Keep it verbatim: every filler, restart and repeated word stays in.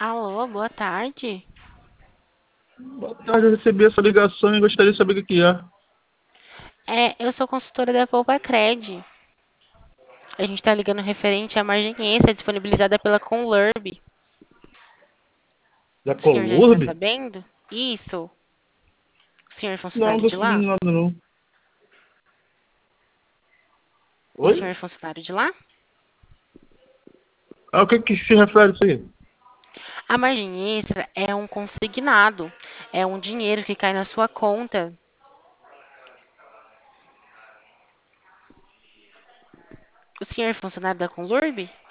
Alô, boa tarde. Boa tarde, eu recebi essa ligação e gostaria de saber o que que é. É, eu sou consultora da Poupacred. A gente está ligando referente à margem extra disponibilizada pela Conlurb. Da O senhor já está Colurb? sabendo? Isso. O senhor é Não, não funcionário tô de lá? sabendo nada, não. O Oi? senhor é funcionário de lá? Ah, o que que se refere isso aí? A margem extra é um consignado. É um dinheiro que cai na sua conta. O senhor é funcionário da Conlurb?